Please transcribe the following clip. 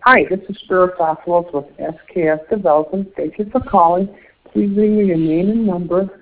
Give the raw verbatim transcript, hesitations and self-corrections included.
Hi, this is Spirit Fossils with S K S Development. Thank you for calling. Please leave me your name and number